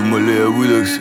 Мали, я выдохся.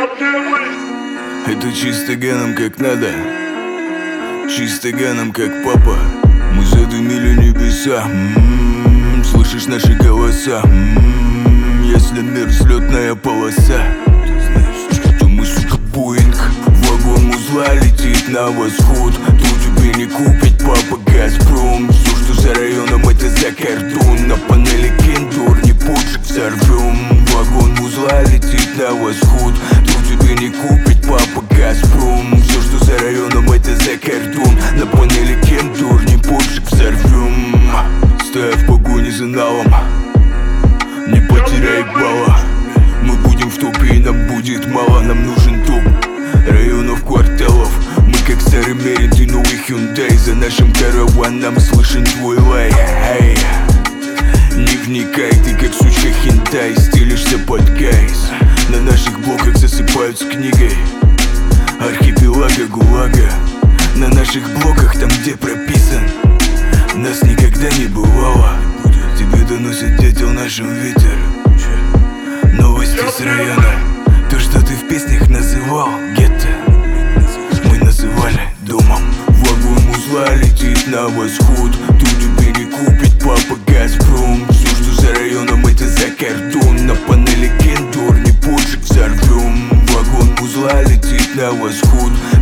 Это чисто геном как надо, чисто геном как папа. Мы задымили небеса. Слышишь наши голоса? Если мир взлетная полоса, то мы, сука, Боинг. Вагон узла летит на восход. Тут тебе не купить, папа, Газпром. Все, что за районом, это за кордон. На панели кендор, не поджиг, взорвем. Вагон узла летит на восход. Тут тебе не купить, папа, Газпром. Все, что за районом, это за кордон. На панели кендор, не поджиг, взорвем. Стоя в погоне за налом, не потеряй балла. Мы будем в топе и нам будет мало. Нам нужен топ районов, кварталов. Мы как старый Мерин, ты новый Hyundai. За нашим караваном слышен твой лай. Эй, не вникай, ты как сучка хентай. Стелишься под гайз. На наших блоках засыпают с книгой архипелага ГУЛАГа. На наших блоках, там где прописан, нас никогда не бывало. Тебе доносит дятел нашим ветер. Новости с района. То, что ты в песнях называл гетто, мы называли домом. Вагон узла летит на восход. Тут тебе не купить, папа, Газпром. Все, что за районом, это за кордон. На панели кендор, не поджиг, взорвем. Вагон узла летит на восход.